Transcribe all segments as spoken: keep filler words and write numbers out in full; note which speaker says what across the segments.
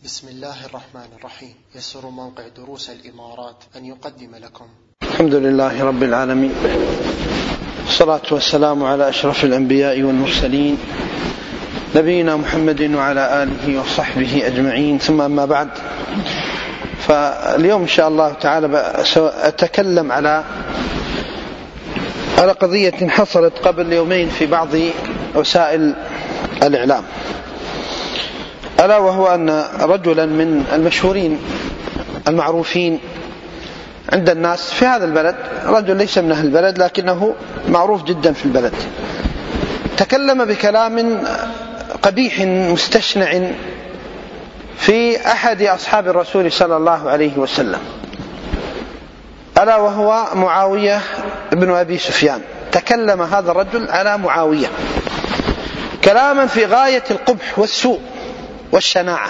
Speaker 1: بسم الله الرحمن الرحيم. يسر موقع دروس الإمارات أن يقدم لكم.
Speaker 2: الحمد لله رب العالمين، والصلاة والسلام على أشرف الأنبياء والمرسلين نبينا محمد وعلى آله وصحبه أجمعين، ثم أما بعد. فاليوم إن شاء الله تعالى أتكلم على على قضية حصلت قبل يومين في بعض وسائل الإعلام، ألا وهو أن رجلا من المشهورين المعروفين عند الناس في هذا البلد، رجل ليس من أهل البلد لكنه معروف جدا في البلد، تكلم بكلام قبيح مستشنع في أحد أصحاب الرسول صلى الله عليه وسلم، ألا وهو معاوية بن أبي سفيان. تكلم هذا الرجل على معاوية كلاما في غاية القبح والسوء والشناعة،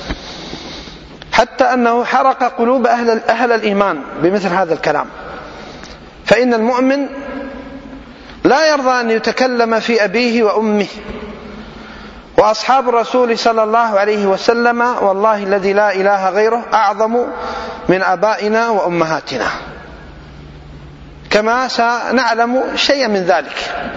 Speaker 2: حتى أنه حرق قلوب أهل, أهل الإيمان بمثل هذا الكلام. فإن المؤمن لا يرضى أن يتكلم في أبيه وأمه، وأصحاب الرسول صلى الله عليه وسلم والله الذي لا إله غيره أعظم من آبائنا وأمهاتنا، كما سنعلم شيئا من ذلك.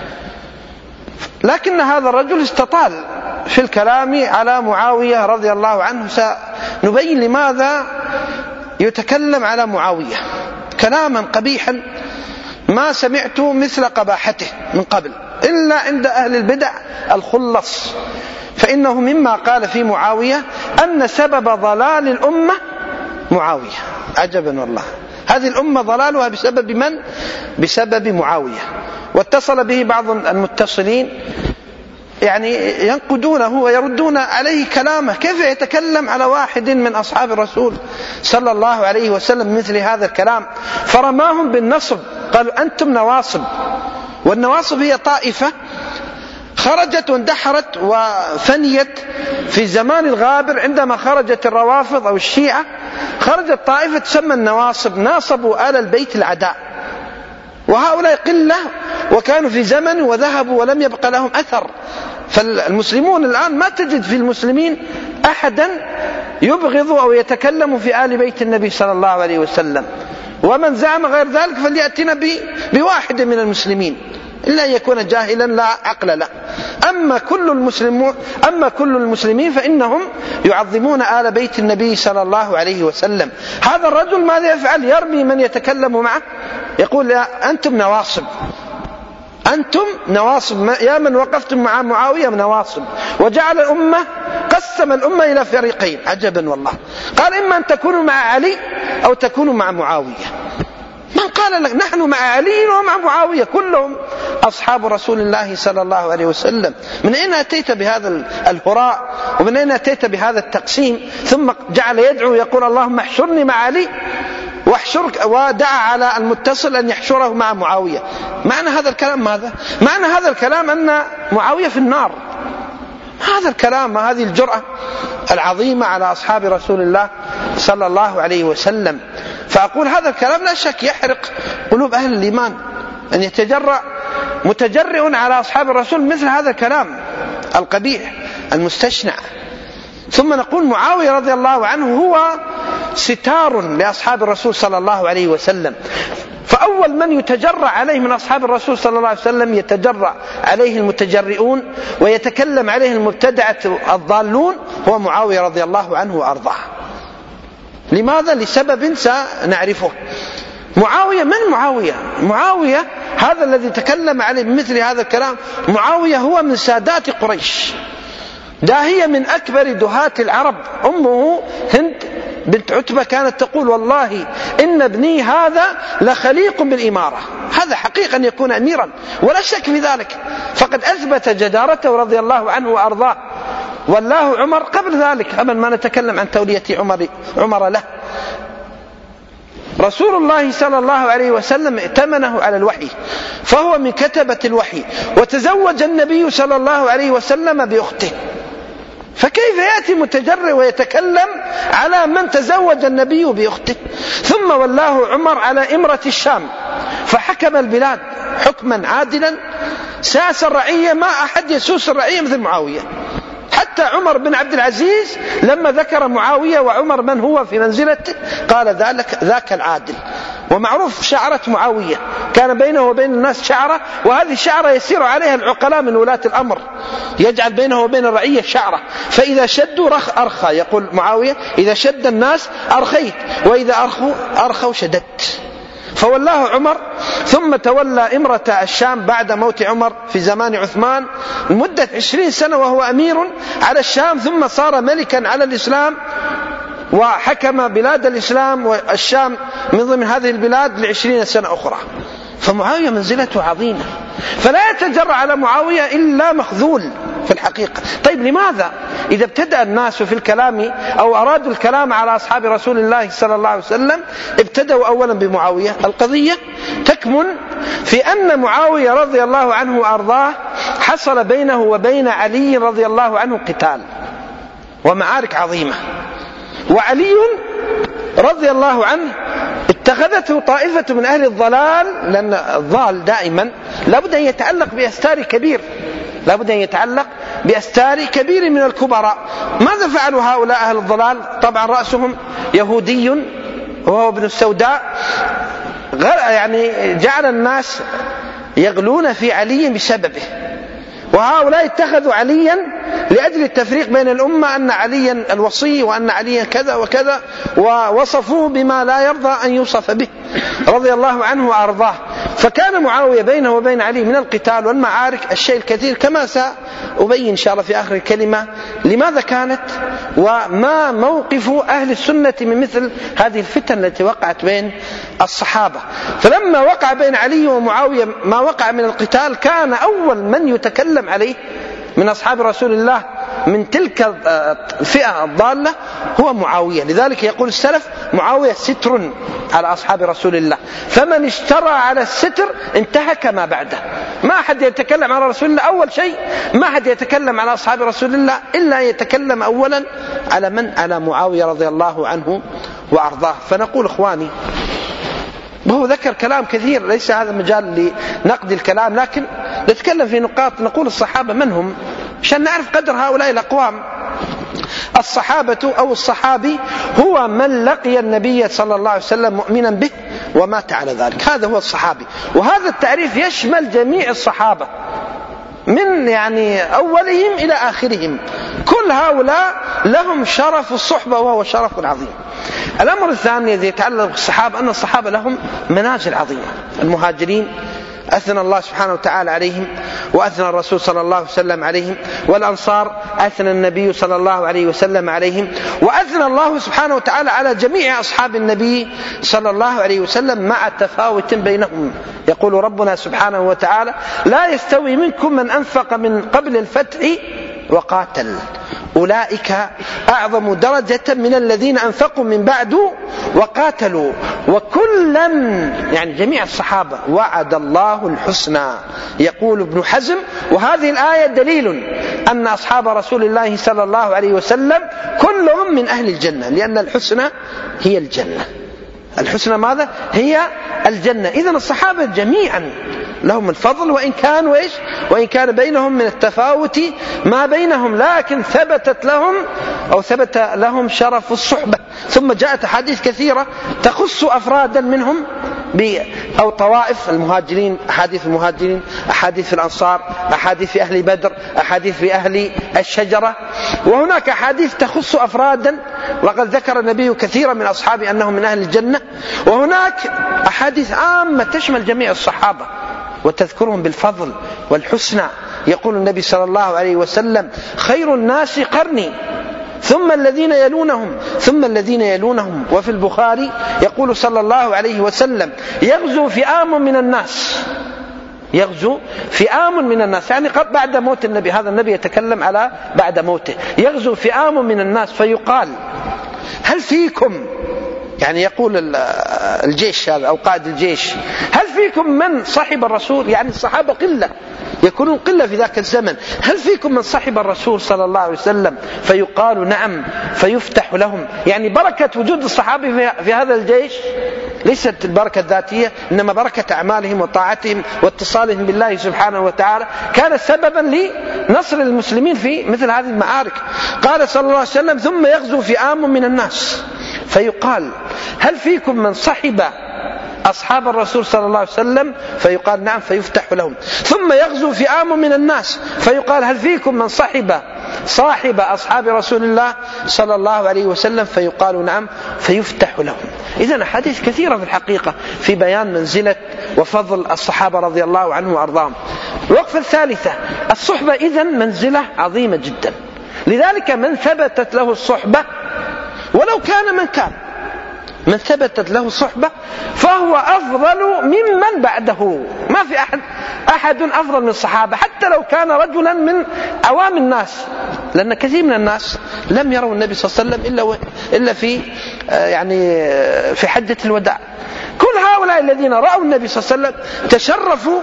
Speaker 2: لكن هذا الرجل استطال في الكلام على معاوية رضي الله عنه. سنبين لماذا يتكلم على معاوية كلاما قبيحا ما سمعت مثل قباحته من قبل إلا عند أهل البدع الخلص. فإنه مما قال في معاوية أن سبب ضلال الأمة معاوية. عجبا والله، هذه الأمة ضلالها بسبب من؟ بسبب معاوية. واتصل به بعض المتصلين يعني ينقدونه ويردون عليه كلامه، كيف يتكلم على واحد من أصحاب الرسول صلى الله عليه وسلم مثل هذا الكلام؟ فرماهم بالنصب، قالوا أنتم نواصب. والنواصب هي طائفة خرجت واندحرت وفنيت في زمان الغابر. عندما خرجت الروافض أو الشيعة خرجت طائفة تسمى النواصب، ناصبوا آل البيت العداء، وهؤلاء قلة وكانوا في زمن وذهبوا ولم يبقى لهم أثر. فالمسلمون الآن ما تجد في المسلمين أحدا يبغض أو يتكلم في آل بيت النبي صلى الله عليه وسلم، ومن زعم غير ذلك فليأتنا بواحد من المسلمين إلا أن يكون جاهلا لا عقل له. أما كل المسلمون أما كل المسلمين فإنهم يعظمون آل بيت النبي صلى الله عليه وسلم. هذا الرجل ماذا يفعل؟ يرمي من يتكلم معه، يقول يا أنتم نواصب، أنتم نواصب، يا من وقفتم مع معاوية نواصب. وجعل الأمة، قسم الأمة إلى فريقين. عجبا والله، قال إما أن تكونوا مع علي أو تكونوا مع معاوية. من قال لك نحن مع علي ومع معاوية؟ كلهم أصحاب رسول الله صلى الله عليه وسلم. من أين أتيت بهذا الهراء؟ ومن أين أتيت بهذا التقسيم؟ ثم جعل يدعو يقول اللهم احشرني مع علي واحشرك، ودعا على المتصل أن يحشره مع معاوية. معنى هذا الكلام ماذا؟ معنى هذا الكلام أن معاوية في النار. هذا الكلام، هذه الجرأة العظيمة على أصحاب رسول الله صلى الله عليه وسلم. فأقول هذا الكلام لا شك يحرق قلوب أهل الإيمان، أن يتجرأ متجرئ على أصحاب الرسول مثل هذا الكلام القبيح المستشنع. ثم نقول معاوية رضي الله عنه هو ستار لأصحاب الرسول صلى الله عليه وسلم. فأول من يتجرأ عليه من أصحاب الرسول صلى الله عليه وسلم يتجرأ عليه المتجرئون ويتكلم عليه المبتدعة الضالون هو معاوية رضي الله عنه وأرضاه. لماذا؟ لسبب سنعرفه. معاوية من معاوية؟ معاوية هذا الذي تكلم عليه بمثل هذا الكلام، معاوية هو من سادات قريش، داهية من أكبر دهات العرب. أمه هند بنت عتبة كانت تقول والله إن ابني هذا لخليق بالإمارة. هذا حقيقة أن يكون أميرا ولا شك في ذلك، فقد أثبت جدارته رضي الله عنه وأرضاه. والله عمر قبل ذلك، أما ما نتكلم عن تولية عمر, عمر له. رسول الله صلى الله عليه وسلم ائتمنه على الوحي، فهو من كتبة الوحي، وتزوج النبي صلى الله عليه وسلم بأخته. فكيف يأتي متجرئ ويتكلم على من تزوج النبي بأخته؟ ثم والله عمر على إمرة الشام، فحكم البلاد حكما عادلا، ساس الرعية، ما أحد يسوس الرعية مثل معاوية. حتى حتى عمر بن عبد العزيز لما ذكر معاوية وعمر من هو في منزلته قال ذلك ذاك العادل. ومعروف شعرة معاوية كان بينه وبين الناس شعرة، وهذه الشعرة يسير عليها العقلاء من ولاة الأمر، يجعل بينه وبين الرعية شعرة، فإذا شدوا رخ أرخى، يقول معاوية إذا شد الناس أرخيت وإذا أرخوا أرخوا شددت. فولاه عمر، ثم تولى إمرة الشام بعد موت عمر في زمان عثمان مدة عشرين سنة وهو أمير على الشام، ثم صار ملكا على الإسلام وحكم بلاد الإسلام والشام من ضمن هذه البلاد لعشرين سنة أخرى. فمعاوية منزلته عظيمة، فلا يتجرأ على معاوية إلا مخذول في الحقيقة. طيب لماذا إذا ابتدأ الناس في الكلام أو أرادوا الكلام على أصحاب رسول الله صلى الله عليه وسلم ابتدأوا أولا بمعاوية؟ القضية تكمن في أن معاوية رضي الله عنه وأرضاه حصل بينه وبين علي رضي الله عنه قتال ومعارك عظيمة، وعلي رضي الله عنه اتخذته طائفة من أهل الضلال، لأن الضال دائما لابد أن يتعلق بأستار كبير، لابد أن يتعلق بأستار كبير من الكبراء. ماذا فعلوا هؤلاء أهل الضلال؟ طبعا رأسهم يهودي وهو ابن السوداء، يعني جعل الناس يغلون في علي بسببه، وهؤلاء اتخذوا عليا لأجل التفريق بين الأمة أن عليا الوصي وأن عليا كذا وكذا، ووصفوه بما لا يرضى أن يوصف به رضي الله عنه وأرضاه. فكان معاوية بينه وبين علي من القتال والمعارك الشيء الكثير، كما سأبين إن شاء الله في آخر الكلمة لماذا كانت وما موقف أهل السنة من مثل هذه الفتن التي وقعت بين الصحابة. فلما وقع بين علي ومعاوية ما وقع من القتال، كان أول من يتكلم عليه من أصحاب رسول الله من تلك الفئة الضالة هو معاوية. لذلك يقول السلف معاوية ستر على أصحاب رسول الله، فمن اشترى على الستر انتهك ما بعده. ما أحد يتكلم على رسول الله أول شيء، ما أحد يتكلم على أصحاب رسول الله إلا يتكلم أولا على من؟ على معاوية رضي الله عنه وأرضاه. فنقول إخواني، وهو ذكر كلام كثير ليس هذا مجال لنقد الكلام، لكن نتكلم في نقاط. نقول الصحابة من هم عشان نعرف قدر هؤلاء الأقوام. الصحابة أو الصحابي هو من لقي النبي صلى الله عليه وسلم مؤمنا به ومات على ذلك، هذا هو الصحابي. وهذا التعريف يشمل جميع الصحابة من يعني أولهم إلى آخرهم، كل هؤلاء لهم شرف الصحبة وهو شرف عظيم. الأمر الثاني الذي يتعلق بالصحابة أن الصحابة لهم منازل عظيمة. المهاجرين أثنى الله سبحانه وتعالى عليهم وأثنى الرسول صلى الله عليه وسلم عليهم، والأنصار أثنى النبي صلى الله عليه وسلم عليهم، وأثنى الله سبحانه وتعالى على جميع أصحاب النبي صلى الله عليه وسلم مع تفاوت بينهم. يقول ربنا سبحانه وتعالى: لا يستوي منكم من أنفق من قبل الفتح وقاتل أولئك أعظم درجة من الذين أنفقوا من بعد وقاتلوا وكلا، يعني جميع الصحابة، وعد الله الحسنى. يقول ابن حزم: وهذه الآية دليل أن أصحاب رسول الله صلى الله عليه وسلم كلهم من أهل الجنة، لأن الحسنى هي الجنة. الحسنى ماذا؟ هي الجنة. إذن الصحابة جميعا لهم الفضل، وإن كان وإيش وإن كان بينهم من التفاوت ما بينهم، لكن ثبتت لهم أو ثبت لهم شرف الصحبة. ثم جاءت أحاديث كثيرة تخص أفرادا منهم أو طوائف المهاجرين، أحاديث المهاجرين، أحاديث في الأنصار، أحاديث في أهل بدر، أحاديث في أهل الشجرة، وهناك أحاديث تخص أفرادا، وقد ذكر النبي كثيرا من أصحابه أنهم من أهل الجنة. وهناك أحاديث عامة تشمل جميع الصحابة وتذكرهم بالفضل والحسنى. يقول النبي صلى الله عليه وسلم: خير الناس قرني ثم الذين يلونهم ثم الذين يلونهم. وفي البخاري يقول صلى الله عليه وسلم: يغزو فئام من الناس، يغزو فئام من الناس، يعني قد بعد موت النبي، هذا النبي يتكلم على بعد موته، يغزو فئام من الناس فيقال: هل فيكم، يعني يقول الجيش هذا أو قائد الجيش، هل فيكم من صاحب الرسول؟ يعني الصحابة قلة، يكونون قلة في ذاك الزمن. هل فيكم من صحب الرسول صلى الله عليه وسلم؟ فيقال نعم فيفتح لهم. يعني بركة وجود الصحابة في هذا الجيش ليست البركة الذاتية، إنما بركة أعمالهم وطاعتهم واتصالهم بالله سبحانه وتعالى كانت سببا لنصر المسلمين في مثل هذه المعارك. قال صلى الله عليه وسلم: ثم يغزو فئام من الناس فيقال: هل فيكم من صحب أصحاب الرسول صلى الله عليه وسلم؟ فيقال نعم فيفتح لهم. ثم يغزو فئام من الناس فيقال: هل فيكم من صحب صاحب أصحاب رسول الله صلى الله عليه وسلم؟ فيقال نعم فيفتح لهم. إذن أحاديث كثيرة في الحقيقة في بيان منزلة وفضل الصحابة رضي الله عنهم وأرضاهم. الوقفة الثالثة: الصحبة إذن منزلة عظيمة جدا، لذلك من ثبتت له الصحبة ولو كان من كان، من ثبتت له صحبة فهو أفضل ممن بعده. ما في أحد أحد أفضل من الصحابة حتى لو كان رجلا من عوام الناس، لأن كثير من الناس لم يروا النبي صلى الله عليه وسلم إلا إلا في يعني في حجة الوداع. كل هؤلاء الذين رأوا النبي صلى الله عليه وسلم تشرفوا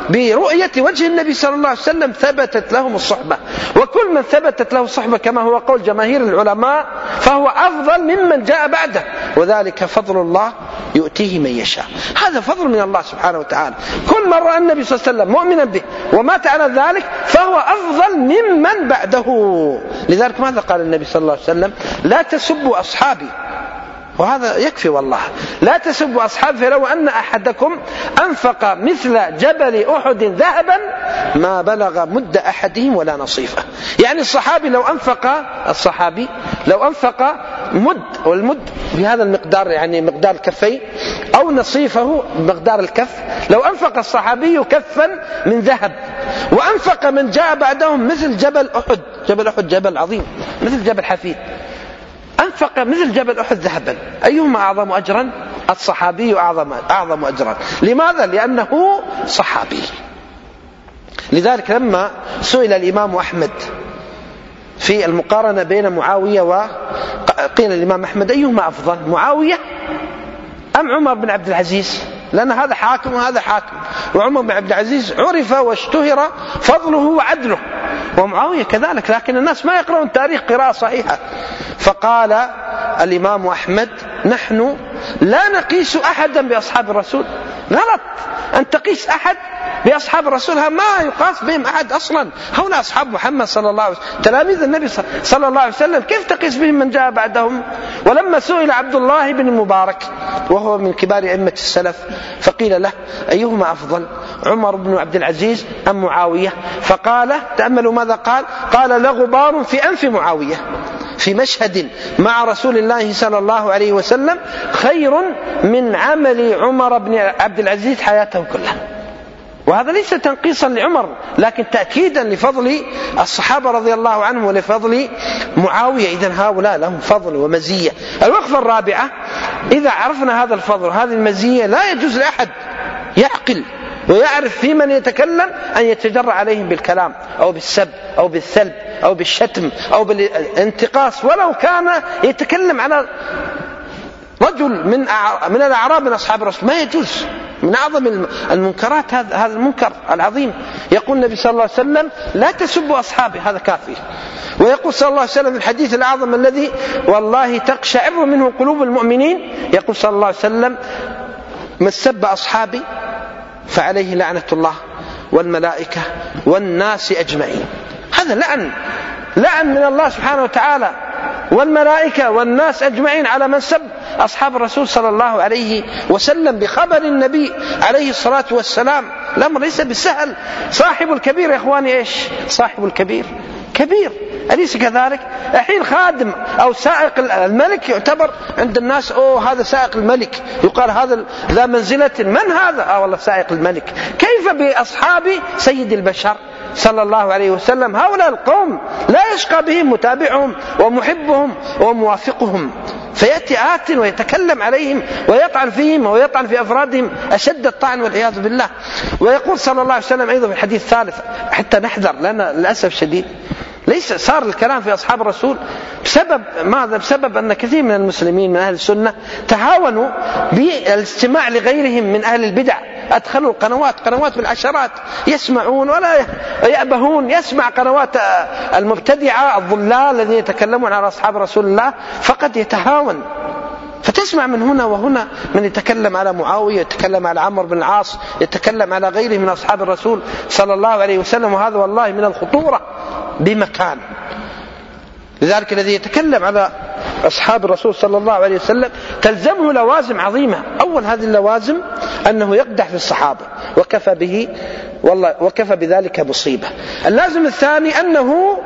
Speaker 2: برؤية وجه النبي صلى الله عليه وسلم، ثبتت لهم الصحبة. وكل من ثبتت له الصحبة كما هو قول جماهير العلماء فهو أفضل ممن جاء بعده، وذلك فضل الله يؤتيه من يشاء. هذا فضل من الله سبحانه وتعالى. كل من رأى النبي صلى الله عليه وسلم مؤمنا به ومات على ذلك فهو أفضل ممن بعده. لذلك ماذا قال النبي صلى الله عليه وسلم؟ لا تسبوا أصحابي، وهذا يكفي والله. لا تسبوا أصحابي فلو أن أحدكم أنفق مثل جبل أحد ذهبا ما بلغ مد أحدهم ولا نصيفه. يعني الصحابي لو أنفق الصحابي لو أنفق مد، والمد بهذا المقدار يعني مقدار الكفين أو نصيفه مقدار الكف، لو أنفق الصحابي كفا من ذهب وأنفق من جاء بعدهم مثل جبل أحد، جبل أحد جبل عظيم مثل جبل حفيد، أنفق مثل جبل أحد ذهبا، أيهما أعظم أجرا؟ الصحابي أعظم أعظم أجرا. لماذا؟ لأنه صحابي. لذلك لما سئل الإمام أحمد في المقارنة بين معاوية وقيل الإمام أحمد أيهما أفضل، معاوية أم عمر بن عبد العزيز؟ لأن هذا حاكم وهذا حاكم، وعمر بن عبد العزيز عرف واشتهر فضله وعدله، ومعاوية كذلك، لكن الناس ما يقرؤون التاريخ قراءة صحيحة. فقال الإمام أحمد: نحن لا نقيس أحدا بأصحاب الرسول. غلط أن تقيس أحد بأصحاب الرسول، ما يقاس بهم أحد أصلا. هؤلاء أصحاب محمد صلى الله عليه وسلم تلاميذ النبي صلى الله عليه وسلم، كيف تقيس بهم من جاء بعدهم؟ ولما سئل عبد الله بن المبارك وهو من كبار أئمة السلف فقيل له: أيهما أفضل، عمر بن عبد العزيز أم معاوية؟ فقال، تأملوا ماذا قال، قال: لغبار في أنف معاوية في مشهد مع رسول الله صلى الله عليه وسلم خير من عمل عمر بن عبد العزيز حياته كلها. وهذا ليس تنقيصا لعمر، لكن تأكيدا لفضل الصحابة رضي الله عنهم ولفضل معاوية. إذن هؤلاء لهم فضل ومزية. الوقفة الرابعة: إذا عرفنا هذا الفضل وهذه المزية لا يجوز لأحد يعقل ويعرف في من يتكلم أن يتجرأ عليهم بالكلام أو بالسب أو بالثلب أو بالشتم أو بالانتقاص، ولو كان يتكلم على رجل من من الأعراب من أصحاب الرسول. ما يجوز، من أعظم المنكرات هذا هذا المنكر العظيم. يقول النبي صلى الله عليه وسلم: لا تسبوا أصحابي، هذا كافي. ويقول صلى الله عليه وسلم في الحديث الأعظم الذي والله تقشعر منه قلوب المؤمنين، يقول صلى الله عليه وسلم: من سب أصحابي فعليه لعنة الله والملائكة والناس أجمعين. هذا لعن لعن من الله سبحانه وتعالى والملائكة والناس أجمعين على من سب أصحاب الرسول صلى الله عليه وسلم بخبر النبي عليه الصلاة والسلام. الأمر ليس بالسهل. صاحب الكبير يا إخواني إيش؟ صاحب الكبير كبير، أليس كذلك؟ الحين خادم أو سائق الملك يعتبر عند الناس أوه هذا سائق الملك، يقال هذا ذا منزلة. من هذا؟ آه والله سائق الملك. كيف بأصحاب سيد البشر صلى الله عليه وسلم؟ هؤلاء القوم لا يشقى بهم متابعهم ومحبهم وموافقهم، فيأتي آت ويتكلم عليهم ويطعن فيهم ويطعن في أفرادهم أشد الطعن والعياذ بالله. ويقول صلى الله عليه وسلم أيضا في الحديث الثالث حتى نحذر، لأن للأسف شديد ليس صار الكلام في أصحاب الرسول بسبب ماذا؟ بسبب أن كثير من المسلمين من أهل السنة تهاونوا بالاستماع لغيرهم من أهل البدع، أدخلوا قنوات قنوات بالعشرات يسمعون ولا يأبهون، يسمع قنوات المبتدعة الضلال الذين يتكلمون على أصحاب رسول الله فقد يتهاون، فتسمع من هنا وهنا من يتكلم على معاوية، يتكلم على عمرو بن العاص، يتكلم على غيره من أصحاب الرسول صلى الله عليه وسلم، وهذا والله من الخطورة بمكان. لذلك الذي يتكلم على أصحاب الرسول صلى الله عليه وسلم تلزمه لوازم عظيمة. أول هذه اللوازم أنه يقدح في الصحابة وكفى به والله وكفى بذلك مصيبة. اللازم الثاني أنه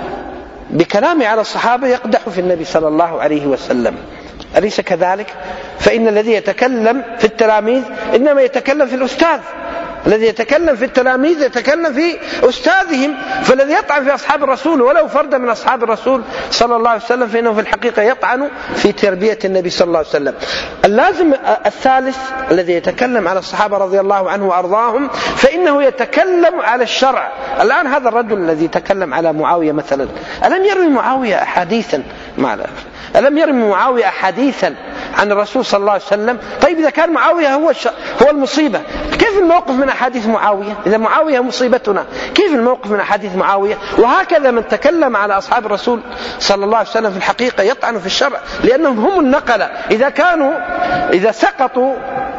Speaker 2: بكلامه على الصحابة يقدح في النبي صلى الله عليه وسلم، أليس كذلك؟ فإن الذي يتكلم في التلاميذ إنما يتكلم في الأستاذ، الذي يتكلم في التلاميذ يتكلم في أستاذهم، فالذي يطعن في أصحاب الرسول ولو فرد من أصحاب الرسول صلى الله عليه وسلم فإنه في الحقيقة يطعن في تربية النبي صلى الله عليه وسلم. اللازم الثالث الذي يتكلم على الصحابة رضي الله عنه وأرضاهم فإنه يتكلم على الشرع. الآن هذا الرجل الذي يتكلم على معاوية مثلا، ألم يروي معاوية أحاديثا مع ألم يروي معاوية أحاديثا عن الرسول صلى الله عليه وسلم؟ طيب إذا كان معاوية هو هو المصيبة، كيف الموقف من أحاديث معاوية؟ إذا معاوية مصيبتنا، كيف الموقف من أحاديث معاوية؟ وهكذا من تكلم على أصحاب الرسول صلى الله عليه وسلم في الحقيقة يطعن في الشرع، لأنهم هم النقلة. إذا كانوا إذا سقطوا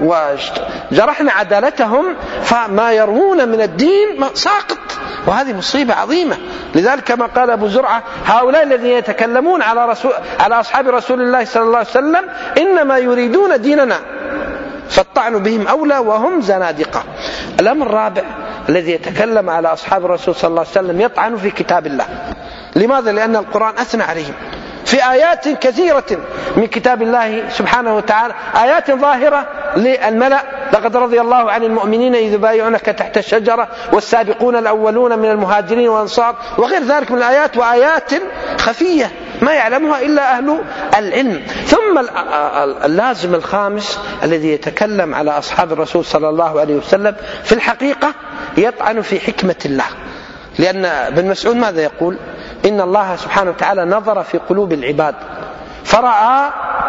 Speaker 2: وجرحنا عدالتهم فما يروون من الدين ساقط، وهذه مصيبة عظيمة. لذلك كما قال أبو زرعة هؤلاء الذين يتكلمون على رسول على أصحاب رسول الله صلى الله عليه وسلم إنما يريدون ديننا فالطعن بهم أولى وهم زنادقة. الأمر الرابع الذي يتكلم على أصحاب الرسول صلى الله عليه وسلم يطعن في كتاب الله. لماذا؟ لأن القرآن أثنى عليهم في آيات كثيرة من كتاب الله سبحانه وتعالى، آيات ظاهرة للملأ: لقد رضي الله عن المؤمنين إذ يبايعونك تحت الشجرة والسابقون الأولون من المهاجرين والأنصار، وغير ذلك من الآيات، وآيات خفية ما يعلمها إلا أهل العلم. ثم اللازم الخامس الذي يتكلم على أصحاب الرسول صلى الله عليه وسلم في الحقيقة يطعن في حكمة الله، لأن ابن مسعود ماذا يقول؟ إن الله سبحانه وتعالى نظر في قلوب العباد فرأى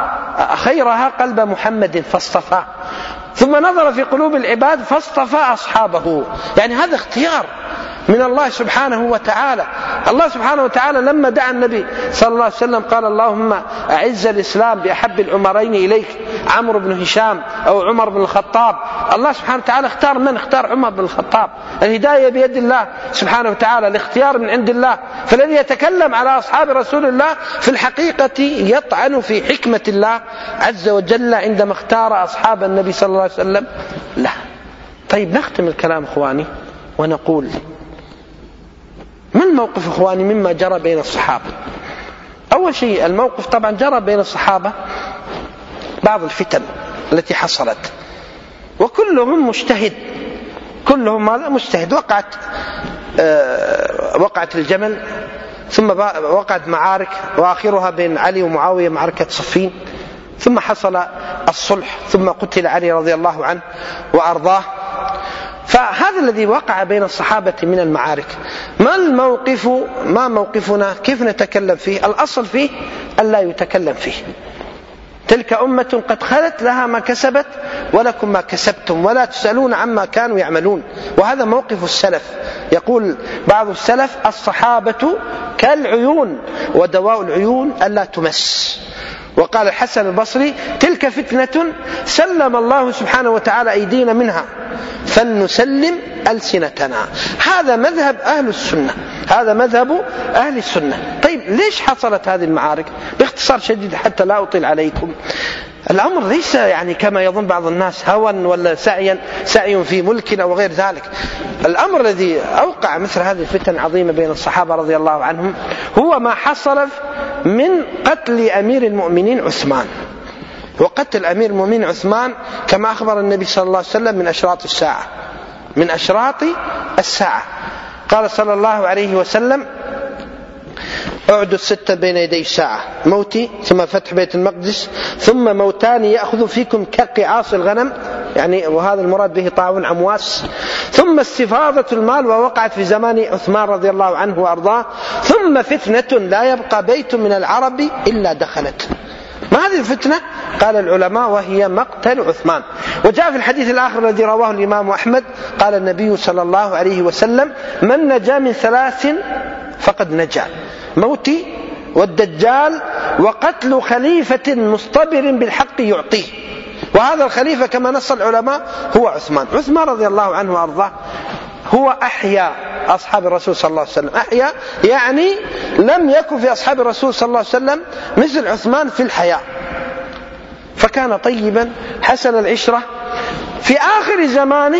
Speaker 2: خيرها قلب محمد فاصطفاه، ثم نظر في قلوب العباد فاصطفى أصحابه. يعني هذا اختيار من الله سبحانه وتعالى. الله سبحانه وتعالى لما دعا النبي صلى الله عليه وسلم قال: اللهم أعز الإسلام بأحب العمرين إليك، عمرو بن هشام أو عمر بن الخطاب. الله سبحانه وتعالى اختار من؟ اختار عمر بن الخطاب. الهداية بيد الله سبحانه وتعالى، الاختيار من عند الله. فالذي يتكلم على أصحاب رسول الله في الحقيقة يطعن في حكمة الله عز وجل عندما اختار أصحاب النبي صلى الله عليه وسلم لا. طيب نختم الكلام إخواني ونقول: ما الموقف إخواني مما جرى بين الصحابة؟ أول شيء الموقف طبعا جرى بين الصحابة بعض الفتن التي حصلت، وكلهم مجتهد، كلهم ماذا؟ مجتهد. وقعت آه وقعت الجمل، ثم وقعت معارك، وآخرها بين علي ومعاوية معركة صفين، ثم حصل الصلح، ثم قتل علي رضي الله عنه وأرضاه. فهذا الذي وقع بين الصحابة من المعارك. ما الموقف؟ ما موقفنا؟ كيف نتكلم فيه؟ الأصل فيه ألا يتكلم فيه. تلك أمة قد خلت لها ما كسبت ولكم ما كسبتم ولا تسألون عما كانوا يعملون. وهذا موقف السلف. يقول بعض السلف: الصحابة كالعيون ودواء العيون ألا تمس. وقال الحسن البصري: تلك فتنة سلم الله سبحانه وتعالى أيدينا منها فلنسلم ألسنتنا. هذا مذهب أهل السنة، هذا مذهب أهل السنة. طيب ليش حصلت هذه المعارك؟ باختصار شديد حتى لا أطيل عليكم. الأمر ليس يعني كما يظن بعض الناس هوى ولا سعيا سعي في ملك أو غير ذلك. الأمر الذي أوقع مثل هذه الفتن عظيمة بين الصحابة رضي الله عنهم هو ما حصل من قتل أمير المؤمنين عثمان. وقتل أمير المؤمنين عثمان كما أخبر النبي صلى الله عليه وسلم من أشراط الساعة، من أشراط الساعة. قال صلى الله عليه وسلم: أعدوا الستة بين يدي الساعة: موتي، ثم فتح بيت المقدس، ثم موتان يأخذ فيكم كقعاص الغنم يعني وهذا المراد به طاعون عمواس. ثم استفاضة المال ووقعت في زمان عثمان رضي الله عنه وأرضاه. ثم فتنة لا يبقى بيت من العرب إلا دخلت. ما هذه الفتنة؟ قال العلماء وهي مقتل عثمان. وجاء في الحديث الآخر الذي رواه الإمام أحمد قال النبي صلى الله عليه وسلم من نجا من ثلاث فقد نجا: موتي والدجال وقتل خليفة مصطبر بالحق يعطيه. وهذا الخليفة كما نص العلماء هو عثمان. عثمان رضي الله عنه وأرضاه هو أحيا أصحاب الرسول صلى الله عليه وسلم. أحيا يعني لم يكن في أصحاب الرسول صلى الله عليه وسلم مثل عثمان في الحياة، فكان طيبا حسن العشرة. في آخر زمانه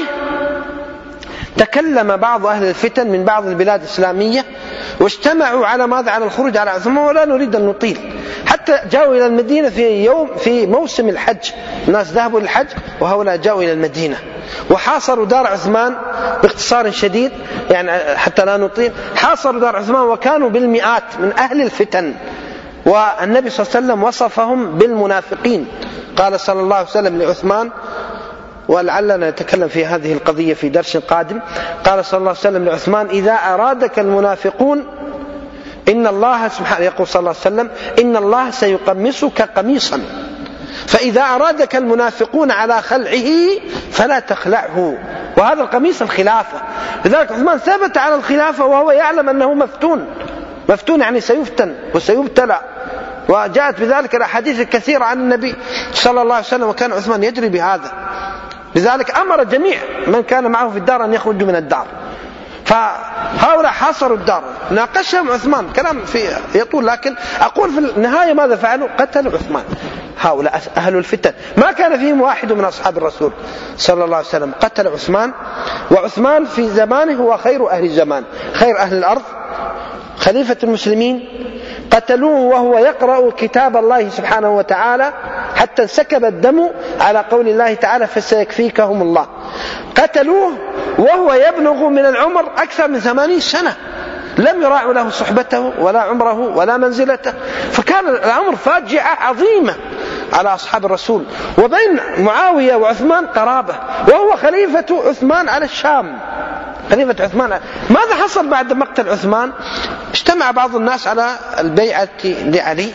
Speaker 2: تكلم بعض أهل الفتن من بعض البلاد الإسلامية واجتمعوا على ماذا؟ على الخروج على عثمان، ولا نريد أن نطيل. حتى جاءوا إلى المدينة في يوم في موسم الحج، الناس ذهبوا للحج وهؤلاء جاءوا إلى المدينة وحاصروا دار عثمان باختصار شديد، يعني حتى لا نطيل. حاصروا دار عثمان وكانوا بالمئات من أهل الفتن، والنبي صلى الله عليه وسلم وصفهم بالمنافقين. قال صلى الله عليه وسلم لعثمان، ولعلنا نتكلم في هذه القضية في درس قادم، قال صلى الله عليه وسلم لعثمان: إذا أرادك المنافقون إن الله سبحانه، يقول صلى الله عليه وسلم: إن الله سيقمصك قميصا، فإذا أرادك المنافقون على خلعه فلا تخلعه. وهذا القميص الخلافة. لذلك عثمان ثبت على الخلافة وهو يعلم أنه مفتون. مفتون يعني سيفتن وسيبتلى، وجاءت بذلك الأحاديث الكثيرة عن النبي صلى الله عليه وسلم، وكان عثمان يدري بهذا. لذلك أمر جميع من كان معه في الدار أن يخرجوا من الدار. فهؤلاء حاصروا الدار، ناقشهم عثمان كلام في يطول، لكن أقول في النهاية ماذا فعلوا؟ قتلوا عثمان. هؤلاء أهل الفتن ما كان فيهم واحد من أصحاب الرسول صلى الله عليه وسلم. قتل عثمان، وعثمان في زمانه هو خير أهل الزمان، خير أهل الأرض، خليفة المسلمين. قتلوه وهو يقرأ كتاب الله سبحانه وتعالى حتى انسكب الدم على قول الله تعالى: فسيكفيكهم الله. قتلوه وهو يبلغ من العمر أكثر من ثمانين سنة، لم يراعوا له صحبته ولا عمره ولا منزلته، فكان الأمر فاجعة عظيمة على أصحاب الرسول. وبين معاوية وعثمان قرابة، وهو خليفة عثمان على الشام. خليفة عثمان. ماذا حصل بعد مقتل عثمان؟ اجتمع بعض الناس على البيعة لعلي،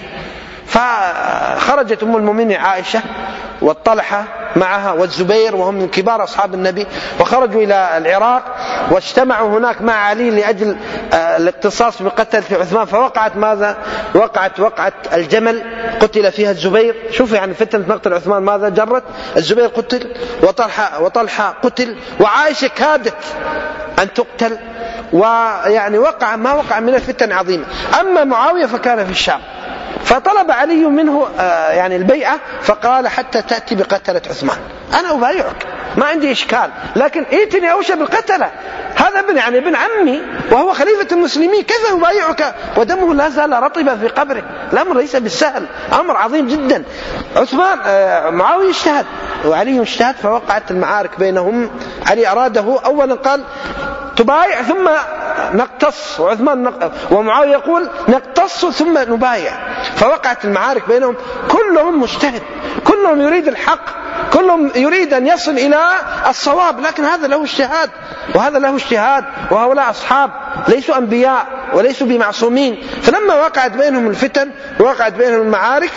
Speaker 2: فخرجت أم المؤمنين عائشة والطلحة معها والزبير، وهم من كبار أصحاب النبي، وخرجوا إلى العراق واجتمعوا هناك مع علي لأجل الاقتصاص بقتل عثمان. فوقعت ماذا؟ وقعت وقعت الجمل، قتل فيها الزبير. شوف يعني فتنة مقتل عثمان ماذا جرت؟ الزبير قتل، وطلحة, وطلحة قتل، وعائشة كادت أن تقتل، ويعني وقع ما وقع من الفتن عظيمة. أما معاوية فكان في الشام، فطلب علي منه يعني البيعة، فقال: حتى تأتي بقتلة عثمان أنا أبايعك، ما عندي إشكال، لكن ائتني أوشى بالقتلة، هذا ابن يعني ابن عمي وهو خليفة المسلمين، كيف أبايعك ودمه لا زال رطبا في قبره؟ الأمر ليس بالسهل، أمر عظيم جدا. عثمان معاوية اجتهد وعلي اجتهد، فوقعت المعارك بينهم. علي أراده أولا قال: تبايع ثم نقتص، وعثمان نق... ومعاوية يقول: نقتص ثم نبايع. فوقعت المعارك بينهم، كلهم مجتهد، كلهم يريد الحق، كلهم يريد أن يصل إلى الصواب، لكن هذا له اجتهاد وهذا له اجتهاد، وهؤلاء أصحاب ليسوا أنبياء وليسوا بمعصومين. فلما وقعت بينهم الفتن ووقعت بينهم المعارك،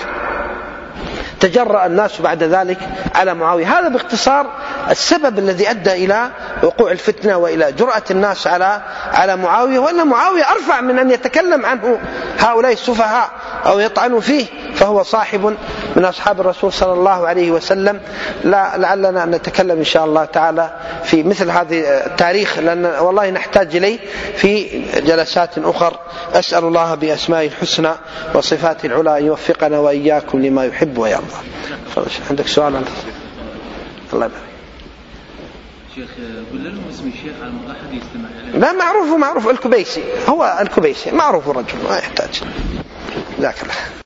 Speaker 2: تجرأ الناس بعد ذلك على معاوية. هذا باختصار السبب الذي أدى إلى وقوع الفتنة وإلى جرأة الناس على على معاوية. وأن معاوية أرفع من أن يتكلم عنه هؤلاء السفهاء أو يطعنوا فيه، فهو صاحب من أصحاب الرسول صلى الله عليه وسلم. لا لعلنا أن نتكلم إن شاء الله تعالى في مثل هذه التاريخ، لأن والله نحتاج إليه في جلسات أخر. أسأل الله بأسمائه الحسنى وصفاته العلى أن يوفقنا وإياكم لما يحب ويرضى. عندك سؤال؟ الله يبارك.
Speaker 3: شيخ قل لهم اسم الشيخ على ما أحد يستمع عليه.
Speaker 2: لا معروف معروف الكبيسي، هو الكبيسي معروف الرجل، ما يحتاج. ذاك الله.